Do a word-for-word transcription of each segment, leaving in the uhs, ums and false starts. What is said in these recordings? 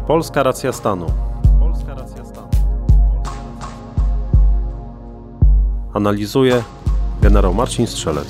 Polska racja stanu. Polska racja stanu. Analizuje generał Marcin Strzelec.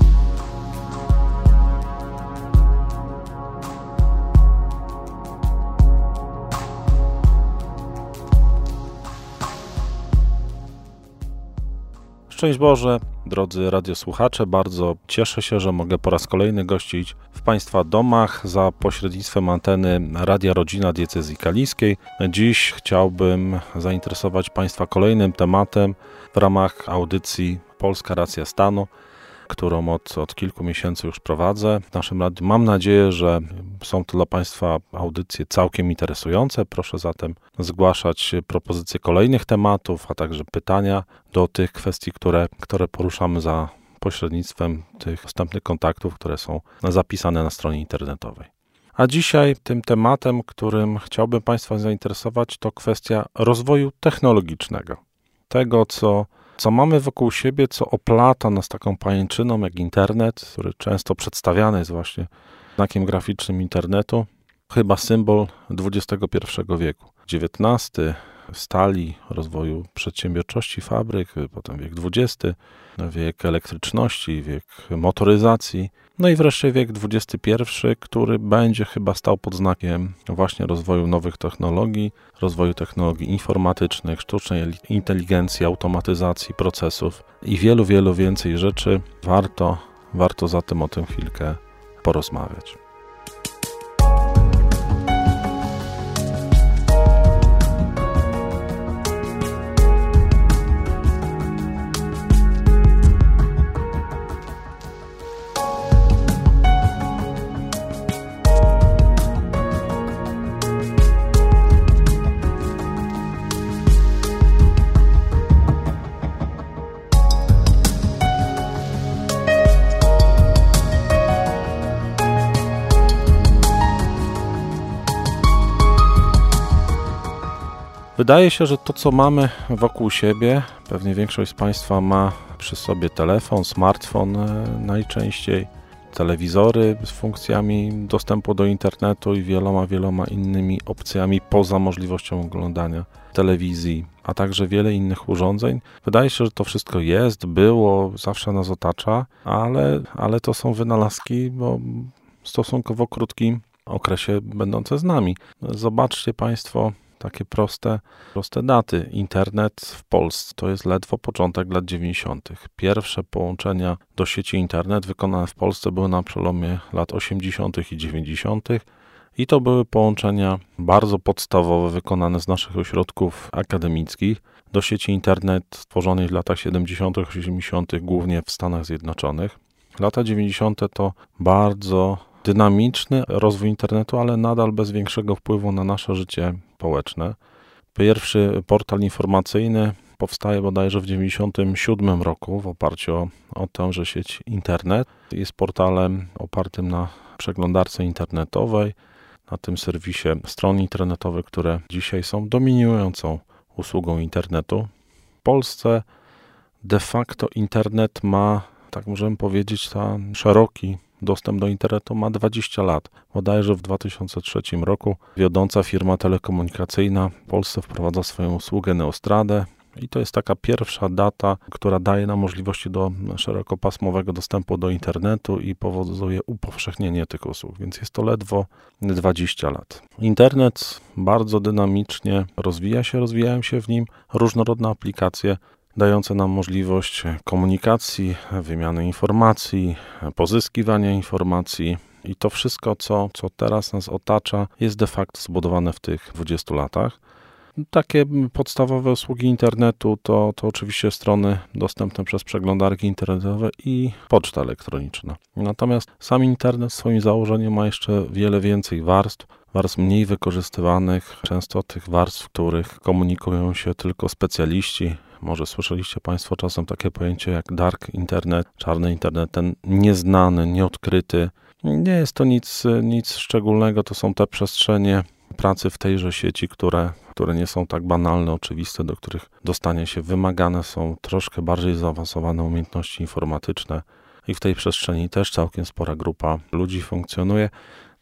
Szczęść Boże, drodzy radiosłuchacze, bardzo cieszę się, że mogę po raz kolejny gościć w Państwa domach za pośrednictwem anteny Radia Rodzina Diecezji Kaliskiej. Dziś chciałbym zainteresować Państwa kolejnym tematem w ramach audycji Polska Racja Stanu, którą od, od kilku miesięcy już prowadzę w naszym radiu. Mam nadzieję, że są to dla Państwa audycje całkiem interesujące. Proszę zatem zgłaszać propozycje kolejnych tematów, a także pytania do tych kwestii, które, które poruszamy za pośrednictwem tych wstępnych kontaktów, które są zapisane na stronie internetowej. A dzisiaj tym tematem, którym chciałbym Państwa zainteresować, to kwestia rozwoju technologicznego. Tego, co Co mamy wokół siebie, co oplata nas taką pajęczyną jak internet, który często przedstawiany jest właśnie znakiem graficznym internetu, chyba symbol dwudziestego pierwszego wieku. dziewiętnasty stali, rozwoju przedsiębiorczości fabryk, potem wiek dwudziesty, wiek elektryczności, wiek motoryzacji, no i wreszcie wiek dwudziesty pierwszy, który będzie chyba stał pod znakiem właśnie rozwoju nowych technologii, rozwoju technologii informatycznych, sztucznej inteligencji, automatyzacji procesów i wielu, wielu więcej rzeczy. Warto, warto zatem o tym chwilkę porozmawiać. Wydaje się, że to, co mamy wokół siebie, pewnie większość z Państwa ma przy sobie telefon, smartfon najczęściej, telewizory z funkcjami dostępu do internetu i wieloma, wieloma innymi opcjami poza możliwością oglądania telewizji, a także wiele innych urządzeń. Wydaje się, że to wszystko jest, było, zawsze nas otacza, ale, ale to są wynalazki bo w stosunkowo krótkim okresie będące z nami. Zobaczcie Państwo takie proste, proste daty. Internet w Polsce to jest ledwo początek lat dziewięćdziesiątych. Pierwsze połączenia do sieci internet wykonane w Polsce były na przełomie lat osiemdziesiątych i dziewięćdziesiątych i to były połączenia bardzo podstawowe wykonane z naszych ośrodków akademickich do sieci internet stworzonej w latach siedemdziesiątych, osiemdziesiątych głównie w Stanach Zjednoczonych. Lata dziewięćdziesiąte to bardzo dynamiczny rozwój internetu, ale nadal bez większego wpływu na nasze życie społeczne. Pierwszy portal informacyjny powstaje bodajże w dziewięćdziesiątym siódmym roku w oparciu o, o tęże sieć internet. Jest portalem opartym na przeglądarce internetowej, na tym serwisie stron internetowych, które dzisiaj są dominującą usługą internetu. W Polsce de facto internet ma, tak możemy powiedzieć, ta szeroki dostęp do internetu ma dwadzieścia lat. Bodajże w dwa tysiące trzecim roku wiodąca firma telekomunikacyjna w Polsce wprowadza swoją usługę Neostradę i to jest taka pierwsza data, która daje nam możliwości do szerokopasmowego dostępu do internetu i powoduje upowszechnienie tych usług, więc jest to ledwo dwadzieścia lat. Internet bardzo dynamicznie rozwija się, rozwijają się w nim różnorodne aplikacje dające nam możliwość komunikacji, wymiany informacji, pozyskiwania informacji i to wszystko, co, co teraz nas otacza, jest de facto zbudowane w tych dwudziestu latach. Takie podstawowe usługi internetu to, to oczywiście strony dostępne przez przeglądarki internetowe i poczta elektroniczna. Natomiast sam internet w swoim założeniu ma jeszcze wiele więcej warstw, warstw mniej wykorzystywanych, często tych warstw, w których komunikują się tylko specjaliści. Może słyszeliście Państwo czasem takie pojęcie jak dark internet, czarny internet, ten nieznany, nieodkryty. Nie jest to nic, nic szczególnego, to są te przestrzenie pracy w tejże sieci, które, które nie są tak banalne, oczywiste, do których dostanie się wymagane są troszkę bardziej zaawansowane umiejętności informatyczne i w tej przestrzeni też całkiem spora grupa ludzi funkcjonuje.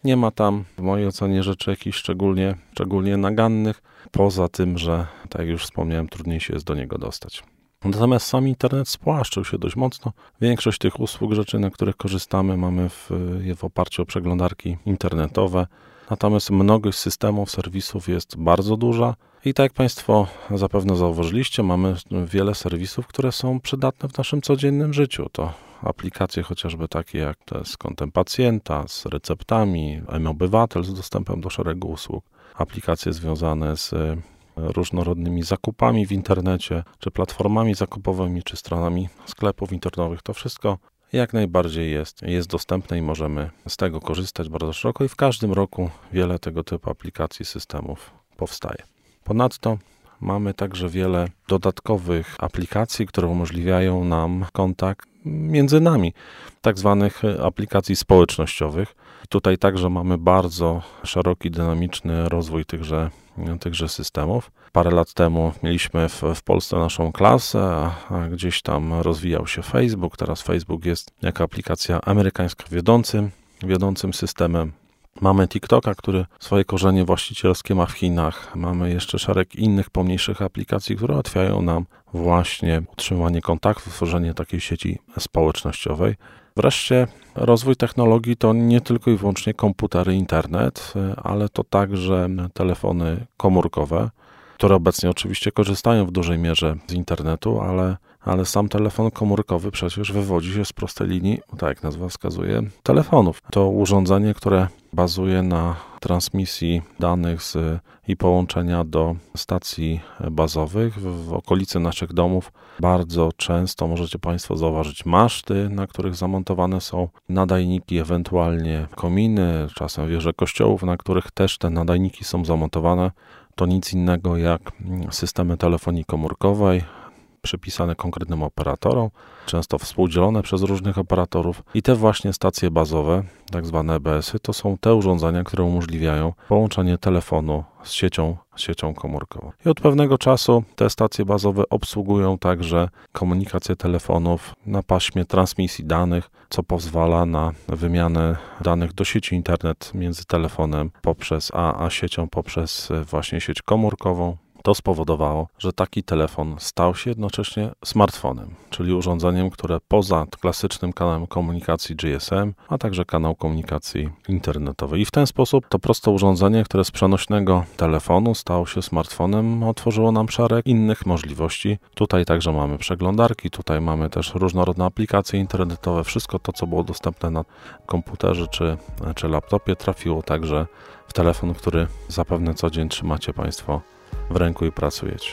Nie ma tam w mojej ocenie rzeczy jakichś szczególnie, szczególnie nagannych, poza tym, że, tak jak już wspomniałem, trudniej się jest do niego dostać. Natomiast sam internet spłaszczył się dość mocno. Większość tych usług, rzeczy, na których korzystamy, mamy w, w oparciu o przeglądarki internetowe. Natomiast mnogość systemów, serwisów jest bardzo duża i tak jak Państwo zapewne zauważyliście, mamy wiele serwisów, które są przydatne w naszym codziennym życiu. To aplikacje chociażby takie jak te z kontem pacjenta, z receptami, M-Obywatel z dostępem do szeregu usług, aplikacje związane z różnorodnymi zakupami w internecie, czy platformami zakupowymi, czy stronami sklepów internetowych. To wszystko jak najbardziej jest, jest dostępne i możemy z tego korzystać bardzo szeroko i w każdym roku wiele tego typu aplikacji, systemów powstaje. Ponadto mamy także wiele dodatkowych aplikacji, które umożliwiają nam kontakt między nami, tak zwanych aplikacji społecznościowych. Tutaj także mamy bardzo szeroki, dynamiczny rozwój tychże, tychże systemów. Parę lat temu mieliśmy w, w Polsce naszą klasę, a, a gdzieś tam rozwijał się Facebook. Teraz Facebook jest jako aplikacja amerykańska wiodącym, wiodącym systemem. Mamy TikToka, który swoje korzenie właścicielskie ma w Chinach. Mamy jeszcze szereg innych pomniejszych aplikacji, które ułatwiają nam właśnie utrzymywanie kontaktów, tworzenie takiej sieci społecznościowej. Wreszcie rozwój technologii to nie tylko i wyłącznie komputery, internet, ale to także telefony komórkowe, które obecnie oczywiście korzystają w dużej mierze z internetu, ale, ale sam telefon komórkowy przecież wywodzi się z prostej linii, tak jak nazwa wskazuje, telefonów. To urządzenie, które bazuje na transmisji danych z, i połączenia do stacji bazowych w, w okolicy naszych domów. Bardzo często możecie Państwo zauważyć maszty, na których zamontowane są nadajniki, ewentualnie kominy, czasem wieże kościołów, na których też te nadajniki są zamontowane. To nic innego jak systemy telefonii komórkowej, przypisane konkretnym operatorom, często współdzielone przez różnych operatorów i te właśnie stacje bazowe, tak zwane E B S-y, to są te urządzenia, które umożliwiają połączenie telefonu z siecią, z siecią komórkową. I od pewnego czasu te stacje bazowe obsługują także komunikację telefonów na paśmie transmisji danych, co pozwala na wymianę danych do sieci internet między telefonem poprzez a, a siecią poprzez właśnie sieć komórkową. To spowodowało, że taki telefon stał się jednocześnie smartfonem, czyli urządzeniem, które poza klasycznym kanałem komunikacji G S M, a także kanał komunikacji internetowej. I w ten sposób to proste urządzenie, które z przenośnego telefonu stało się smartfonem, otworzyło nam szereg innych możliwości. Tutaj także mamy przeglądarki, tutaj mamy też różnorodne aplikacje internetowe. Wszystko to, co było dostępne na komputerze czy, czy laptopie, trafiło także w telefon, który zapewne co dzień trzymacie Państwo w ręku i pracujecie.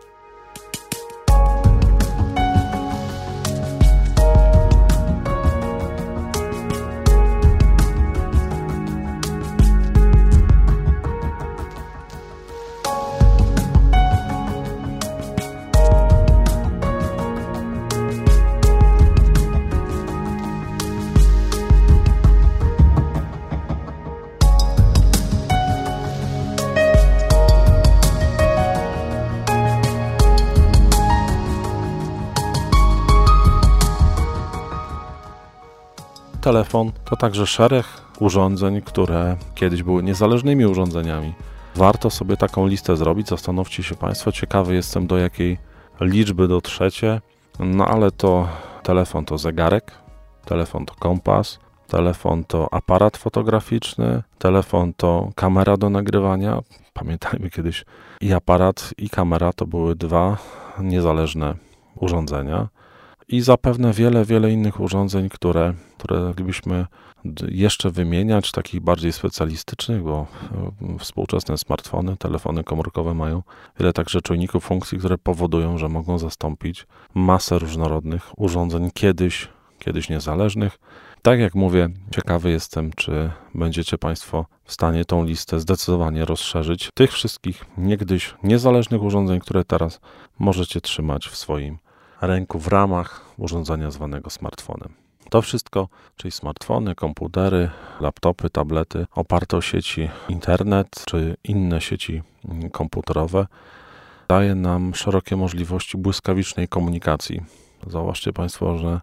Telefon to także szereg urządzeń, które kiedyś były niezależnymi urządzeniami. Warto sobie taką listę zrobić, zastanówcie się Państwo, ciekawy jestem, do jakiej liczby dotrzecie, no ale to telefon to zegarek, telefon to kompas, telefon to aparat fotograficzny, telefon to kamera do nagrywania. Pamiętajmy, kiedyś i aparat, i kamera to były dwa niezależne urządzenia. I zapewne wiele, wiele innych urządzeń, które, które gdybyśmy jeszcze wymieniać, takich bardziej specjalistycznych, bo współczesne smartfony, telefony komórkowe mają wiele także czujników funkcji, które powodują, że mogą zastąpić masę różnorodnych urządzeń kiedyś, kiedyś niezależnych. Tak jak mówię, ciekawy jestem, czy będziecie Państwo w stanie tą listę zdecydowanie rozszerzyć. Tych wszystkich niegdyś niezależnych urządzeń, które teraz możecie trzymać w swoim ręku w ramach urządzenia zwanego smartfonem. To wszystko, czyli smartfony, komputery, laptopy, tablety oparte o sieci internet czy inne sieci komputerowe, daje nam szerokie możliwości błyskawicznej komunikacji. Zauważcie Państwo, że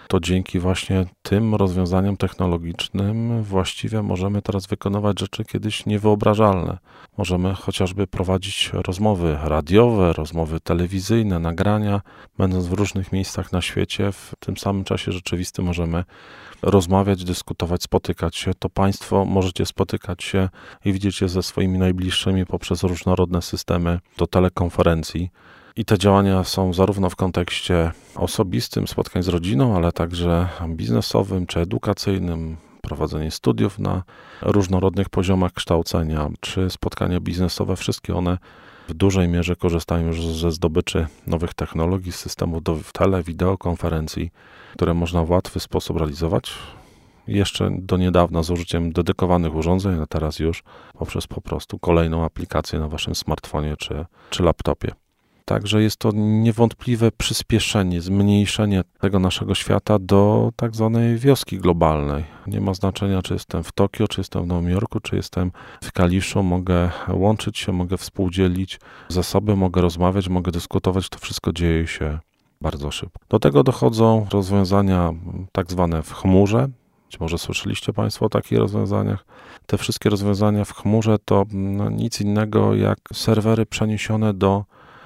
to dzięki właśnie tym rozwiązaniom technologicznym właściwie możemy teraz wykonywać rzeczy kiedyś niewyobrażalne. Możemy chociażby prowadzić rozmowy radiowe, rozmowy telewizyjne, nagrania, będąc w różnych miejscach na świecie. W tym samym czasie rzeczywistym możemy rozmawiać, dyskutować, spotykać się. To Państwo możecie spotykać się i widzieć się ze swoimi najbliższymi poprzez różnorodne systemy do telekonferencji. I te działania są zarówno w kontekście osobistym, spotkań z rodziną, ale także biznesowym czy edukacyjnym, prowadzenie studiów na różnorodnych poziomach kształcenia, czy spotkania biznesowe. Wszystkie one w dużej mierze korzystają już ze zdobyczy nowych technologii, systemów do tele, wideokonferencji, które można w łatwy sposób realizować. Jeszcze do niedawna z użyciem dedykowanych urządzeń, a teraz już poprzez po prostu kolejną aplikację na waszym smartfonie czy, czy laptopie. Także jest to niewątpliwe przyspieszenie, zmniejszenie tego naszego świata do tak zwanej wioski globalnej. Nie ma znaczenia, czy jestem w Tokio, czy jestem w Nowym Jorku, czy jestem w Kaliszu. Mogę łączyć się, mogę współdzielić zasoby, mogę rozmawiać, mogę dyskutować. To wszystko dzieje się bardzo szybko. Do tego dochodzą rozwiązania tak zwane w chmurze. Być może słyszeliście Państwo o takich rozwiązaniach. Te wszystkie rozwiązania w chmurze to no, nic innego jak serwery przeniesione do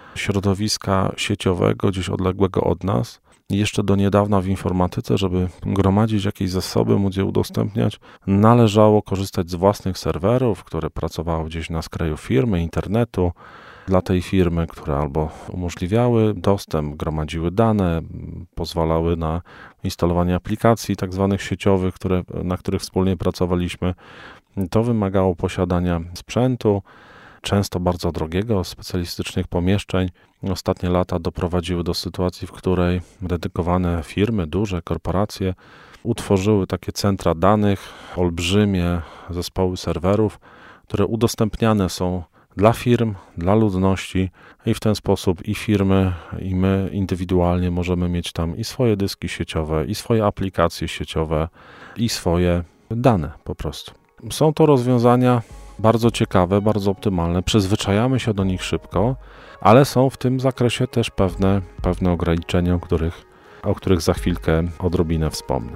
środowiska sieciowego, gdzieś odległego od nas. I jeszcze do niedawna w informatyce, żeby gromadzić jakieś zasoby, móc je udostępniać, należało korzystać z własnych serwerów, które pracowały gdzieś na skraju firmy, internetu, dla tej firmy, które albo umożliwiały dostęp, gromadziły dane, pozwalały na instalowanie aplikacji tak zwanych sieciowych, które, na których wspólnie pracowaliśmy. To wymagało posiadania sprzętu, często bardzo drogiego, specjalistycznych pomieszczeń. Ostatnie lata doprowadziły do sytuacji, w której dedykowane firmy, duże korporacje utworzyły takie centra danych, olbrzymie zespoły serwerów, które udostępniane są dla firm, dla ludności i w ten sposób i firmy, i my indywidualnie możemy mieć tam i swoje dyski sieciowe, i swoje aplikacje sieciowe, i swoje dane po prostu. Są to rozwiązania bardzo ciekawe, bardzo optymalne, przyzwyczajamy się do nich szybko, ale są w tym zakresie też pewne, pewne ograniczenia, o których, o których za chwilkę odrobinę wspomnę.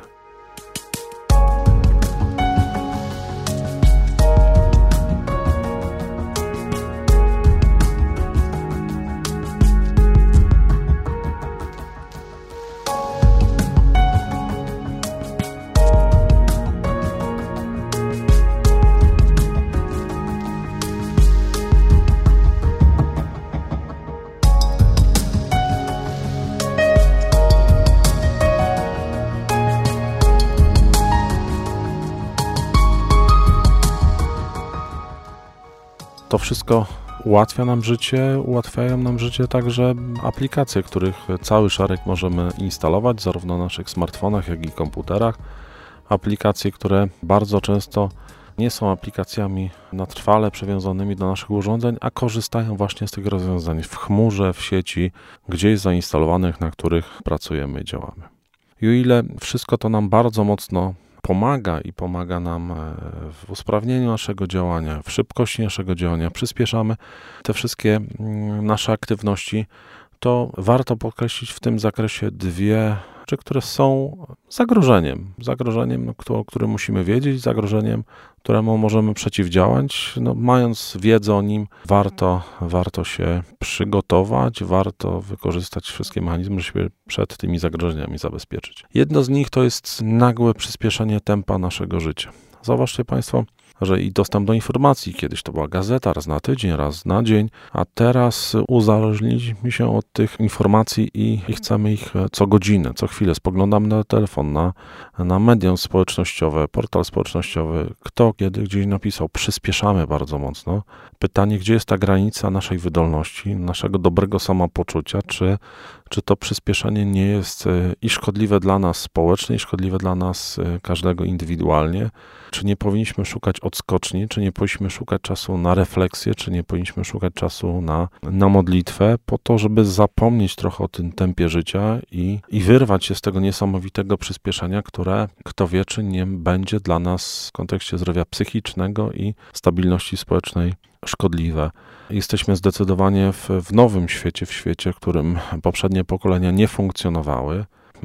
To wszystko ułatwia nam życie, ułatwiają nam życie także aplikacje, których cały szereg możemy instalować, zarówno na naszych smartfonach, jak i komputerach. Aplikacje, które bardzo często nie są aplikacjami na trwale przywiązanymi do naszych urządzeń, a korzystają właśnie z tych rozwiązań w chmurze, w sieci, gdzieś zainstalowanych, na których pracujemy i działamy. I o ile wszystko to nam bardzo mocno pomaga i pomaga nam w usprawnieniu naszego działania, w szybkości naszego działania, przyspieszamy te wszystkie nasze aktywności, to warto podkreślić w tym zakresie dwie rzeczy, które są zagrożeniem. Zagrożeniem, o którym musimy wiedzieć, zagrożeniem, któremu możemy przeciwdziałać. No, mając wiedzę o nim, warto, warto się przygotować, warto wykorzystać wszystkie mechanizmy, żeby się przed tymi zagrożeniami zabezpieczyć. Jedno z nich to jest nagłe przyspieszenie tempa naszego życia. Zauważcie Państwo, że i dostęp do informacji, kiedyś to była gazeta, raz na tydzień, raz na dzień, a teraz uzależniliśmy się od tych informacji i, i chcemy ich co godzinę, co chwilę. Spoglądamy na telefon, na, na media społecznościowe, portal społecznościowy, kto kiedy gdzieś napisał, przyspieszamy bardzo mocno. Pytanie, gdzie jest ta granica naszej wydolności, naszego dobrego samopoczucia, czy, czy to przyspieszenie nie jest i szkodliwe dla nas społecznie, i szkodliwe dla nas każdego indywidualnie, czy nie powinniśmy szukać odskoczni, czy nie powinniśmy szukać czasu na refleksję, czy nie powinniśmy szukać czasu na, na modlitwę, po to, żeby zapomnieć trochę o tym tempie życia i, i wyrwać się z tego niesamowitego przyspieszenia, które, kto wie, czy nie będzie dla nas w kontekście zdrowia psychicznego i stabilności społecznej szkodliwe. Jesteśmy zdecydowanie w, w nowym świecie, w świecie, w którym poprzednie pokolenia nie funkcjonowały.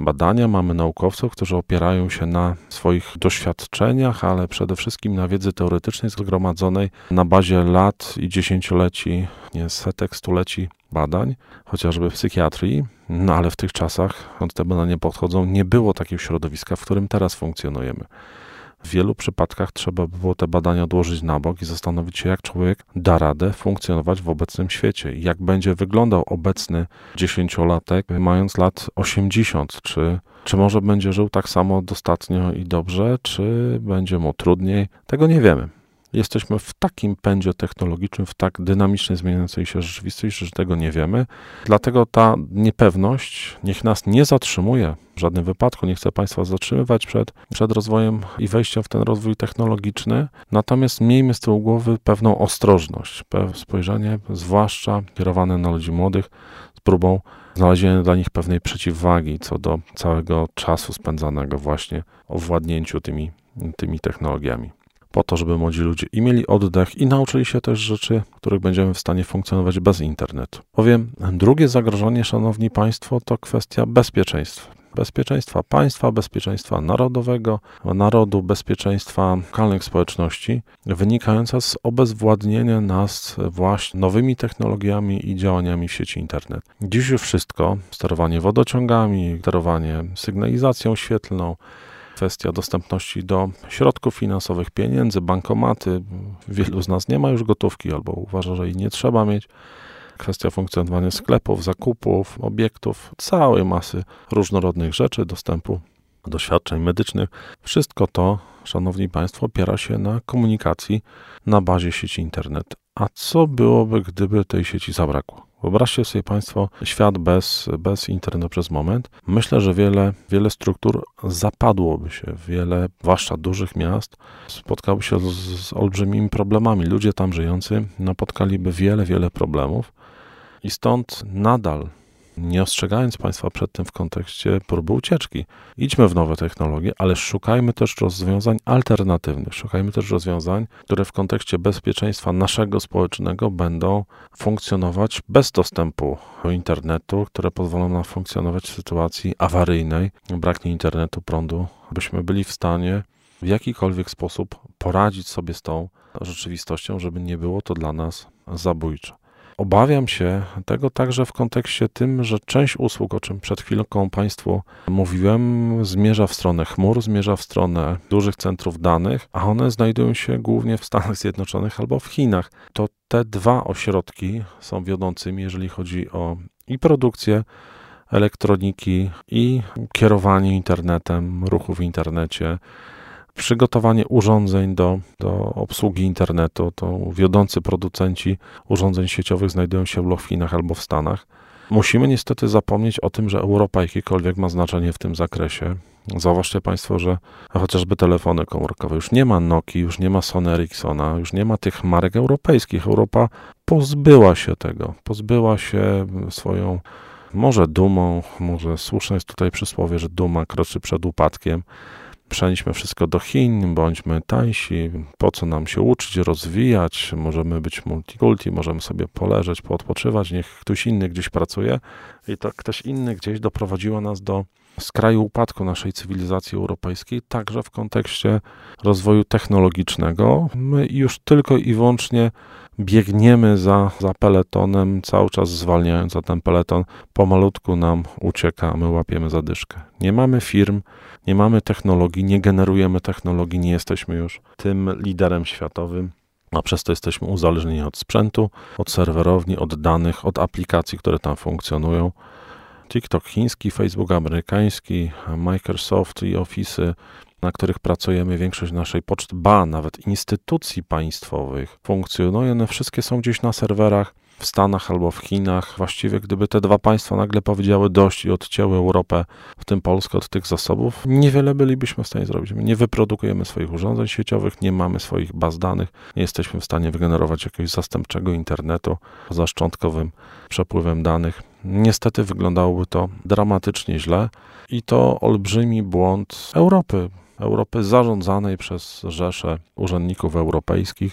badania, mamy naukowców, którzy opierają się na swoich doświadczeniach, ale przede wszystkim na wiedzy teoretycznej zgromadzonej na bazie lat i dziesięcioleci, nie setek, stuleci badań, chociażby w psychiatrii, no ale w tych czasach, od te badania podchodzą, nie było takiego środowiska, w którym teraz funkcjonujemy. W wielu przypadkach trzeba by było te badania odłożyć na bok i zastanowić się, jak człowiek da radę funkcjonować w obecnym świecie. Jak będzie wyglądał obecny dziesięciolatek, mając lat osiemdziesiąt, czy, czy może będzie żył tak samo dostatnio i dobrze, czy będzie mu trudniej. Tego nie wiemy. Jesteśmy w takim pędzie technologicznym, w tak dynamicznie zmieniającej się rzeczywistości, że tego nie wiemy. Dlatego ta niepewność niech nas nie zatrzymuje w żadnym wypadku. Nie chcę Państwa zatrzymywać przed, przed rozwojem i wejściem w ten rozwój technologiczny. Natomiast miejmy z tyłu głowy pewną ostrożność, spojrzenie zwłaszcza kierowane na ludzi młodych z próbą znalezienia dla nich pewnej przeciwwagi co do całego czasu spędzanego właśnie o władnięciu tymi, tymi technologiami. Po to, żeby młodzi ludzie i mieli oddech i nauczyli się też rzeczy, których będziemy w stanie funkcjonować bez internetu. Powiem, drugie zagrożenie, szanowni państwo, to kwestia bezpieczeństwa. Bezpieczeństwa państwa, bezpieczeństwa narodowego, narodu, bezpieczeństwa lokalnych społeczności, wynikająca z obezwładnienia nas właśnie nowymi technologiami i działaniami w sieci internet. Dziś już wszystko, sterowanie wodociągami, sterowanie sygnalizacją świetlną, kwestia dostępności do środków finansowych, pieniędzy, bankomaty. Wielu z nas nie ma już gotówki albo uważa, że jej nie trzeba mieć. Kwestia funkcjonowania sklepów, zakupów, obiektów, całej masy różnorodnych rzeczy, dostępu do świadczeń medycznych. Wszystko to, szanowni państwo, opiera się na komunikacji na bazie sieci internet. A co byłoby, gdyby tej sieci zabrakło? Wyobraźcie sobie państwo świat bez, bez internetu przez moment. Myślę, że wiele, wiele struktur zapadłoby się, wiele, zwłaszcza dużych miast, spotkały się z, z olbrzymimi problemami. Ludzie tam żyjący napotkaliby wiele, wiele problemów i stąd nadal, nie ostrzegając państwa przed tym w kontekście próby ucieczki, idźmy w nowe technologie, ale szukajmy też rozwiązań alternatywnych, szukajmy też rozwiązań, które w kontekście bezpieczeństwa naszego społecznego będą funkcjonować bez dostępu do internetu, które pozwolą nam funkcjonować w sytuacji awaryjnej, braknie internetu, prądu, byśmy byli w stanie w jakikolwiek sposób poradzić sobie z tą rzeczywistością, żeby nie było to dla nas zabójcze. Obawiam się tego także w kontekście tym, że część usług, o czym przed chwilką Państwu mówiłem, zmierza w stronę chmur, zmierza w stronę dużych centrów danych, a one znajdują się głównie w Stanach Zjednoczonych albo w Chinach. To te dwa ośrodki są wiodącymi, jeżeli chodzi o i produkcję elektroniki, i kierowanie internetem, ruchu w internecie, przygotowanie urządzeń do, do obsługi internetu. To wiodący producenci urządzeń sieciowych znajdują się w Chinach albo w Stanach. Musimy niestety zapomnieć o tym, że Europa jakiekolwiek ma znaczenie w tym zakresie. Zauważcie państwo, że chociażby telefony komórkowe, już nie ma Nokii, już nie ma Sony Ericssona, już nie ma tych marek europejskich. Europa pozbyła się tego, pozbyła się swoją może dumą, może słuszne jest tutaj przysłowie, że duma kroczy przed upadkiem. Przenieśmy wszystko do Chin, bądźmy tańsi, po co nam się uczyć, rozwijać, możemy być multikulti, możemy sobie poleżeć, poodpoczywać, niech ktoś inny gdzieś pracuje i to ktoś inny gdzieś doprowadziło nas do skraju upadku naszej cywilizacji europejskiej, także w kontekście rozwoju technologicznego. My już tylko i wyłącznie biegniemy za, za peletonem, cały czas zwalniając, a ten peleton pomalutku nam ucieka, a my łapiemy zadyszkę. Nie mamy firm, nie mamy technologii, nie generujemy technologii, nie jesteśmy już tym liderem światowym, a przez to jesteśmy uzależnieni od sprzętu, od serwerowni, od danych, od aplikacji, które tam funkcjonują. TikTok chiński, Facebook amerykański, Microsoft i Office'y, na których pracujemy, większość naszej poczty, ba, nawet instytucji państwowych funkcjonuje, one wszystkie są gdzieś na serwerach w Stanach albo w Chinach. Właściwie gdyby te dwa państwa nagle powiedziały dość i odcięły Europę, w tym Polskę, od tych zasobów, niewiele bylibyśmy w stanie zrobić. My nie wyprodukujemy swoich urządzeń sieciowych, nie mamy swoich baz danych, nie jesteśmy w stanie wygenerować jakiegoś zastępczego internetu za szczątkowym przepływem danych. Niestety wyglądałoby to dramatycznie źle i to olbrzymi błąd Europy. Europy zarządzanej przez rzesze urzędników europejskich,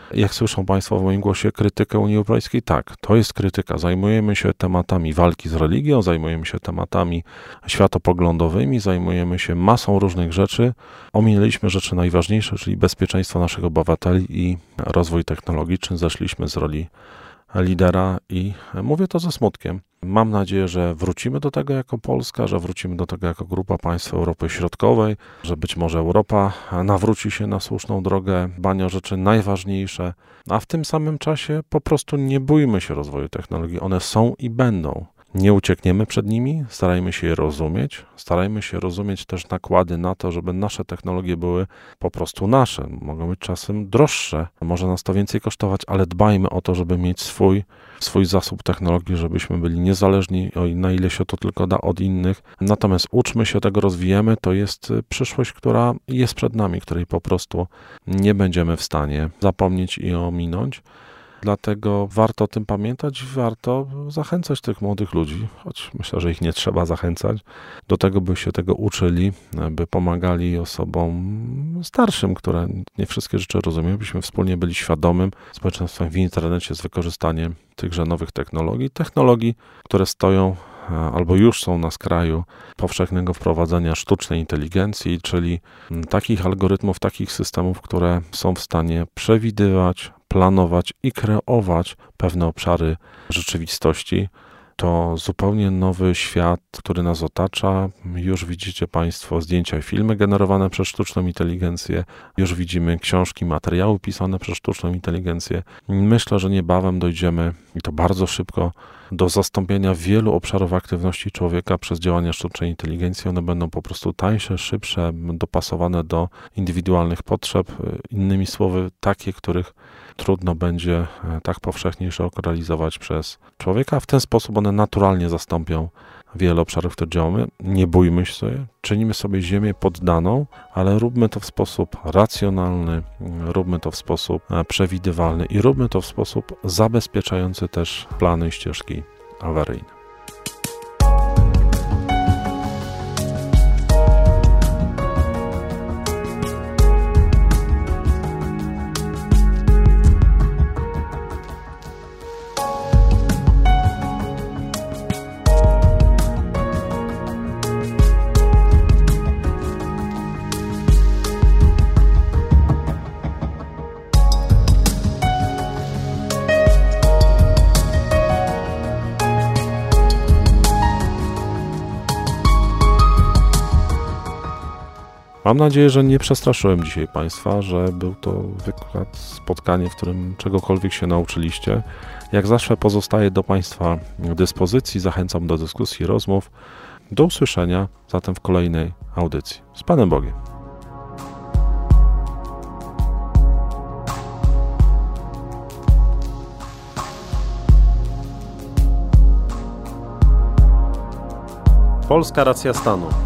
Jak słyszą Państwo w moim głosie krytykę Unii Europejskiej? Tak, to jest krytyka. Zajmujemy się tematami walki z religią, zajmujemy się tematami światopoglądowymi, zajmujemy się masą różnych rzeczy. Ominęliśmy rzeczy najważniejsze, czyli bezpieczeństwo naszych obywateli i rozwój technologiczny. Zeszliśmy z roli lidera i mówię to ze smutkiem. Mam nadzieję, że wrócimy do tego jako Polska, że wrócimy do tego jako grupa państw Europy Środkowej, że być może Europa nawróci się na słuszną drogę dbania o rzeczy najważniejsze, a w tym samym czasie po prostu nie bójmy się rozwoju technologii. One są i będą. Nie uciekniemy przed nimi, starajmy się je rozumieć, starajmy się rozumieć też nakłady na to, żeby nasze technologie były po prostu nasze. Mogą być czasem droższe, może nas to więcej kosztować, ale dbajmy o to, żeby mieć swój, swój zasób technologii, żebyśmy byli niezależni, o na ile się to tylko da od innych. Natomiast uczmy się tego, rozwijemy, to jest przyszłość, która jest przed nami, której po prostu nie będziemy w stanie zapomnieć i ominąć. Dlatego warto o tym pamiętać, warto zachęcać tych młodych ludzi, choć myślę, że ich nie trzeba zachęcać, do tego, by się tego uczyli, by pomagali osobom starszym, które nie wszystkie rzeczy rozumieją, byśmy wspólnie byli świadomym społeczeństwem w internecie z wykorzystaniem tychże nowych technologii, technologii, które stoją albo już są na skraju powszechnego wprowadzenia sztucznej inteligencji, czyli takich algorytmów, takich systemów, które są w stanie przewidywać, planować i kreować pewne obszary rzeczywistości. To zupełnie nowy świat, który nas otacza. Już widzicie Państwo zdjęcia i filmy generowane przez sztuczną inteligencję. Już widzimy książki, materiały pisane przez sztuczną inteligencję. Myślę, że niebawem dojdziemy, i to bardzo szybko, do zastąpienia wielu obszarów aktywności człowieka przez działania sztucznej inteligencji. One będą po prostu tańsze, szybsze, dopasowane do indywidualnych potrzeb. Innymi słowy, takie, których trudno będzie tak powszechnie szeroko realizować przez człowieka. W ten sposób one naturalnie zastąpią wiele obszarów, w których działamy. Nie bójmy się, czynimy sobie ziemię poddaną, ale róbmy to w sposób racjonalny, róbmy to w sposób przewidywalny i róbmy to w sposób zabezpieczający też plany i ścieżki awaryjne. Mam nadzieję, że nie przestraszyłem dzisiaj Państwa, że był to wykład, spotkanie, w którym czegokolwiek się nauczyliście. Jak zawsze pozostaję do Państwa dyspozycji, zachęcam do dyskusji, rozmów. Do usłyszenia zatem w kolejnej audycji. Z Panem Bogiem. Polska Racja Stanu.